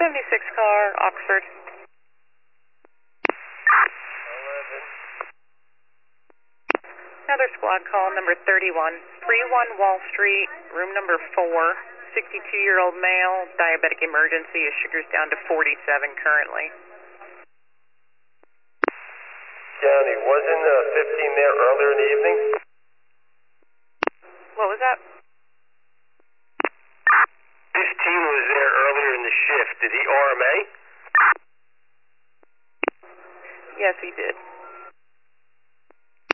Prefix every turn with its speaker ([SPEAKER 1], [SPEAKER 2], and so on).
[SPEAKER 1] 76 car, Oxford.
[SPEAKER 2] 11.
[SPEAKER 1] Another squad call, number 31. 31 Wall Street, room number 4. 62-year-old male, diabetic emergency. His sugar's down to 47 currently.
[SPEAKER 2] County, wasn't 15 there earlier in the evening?
[SPEAKER 1] What was that?
[SPEAKER 2] 15 was there earlier in the shift. Did he RMA?
[SPEAKER 1] Yes, he did.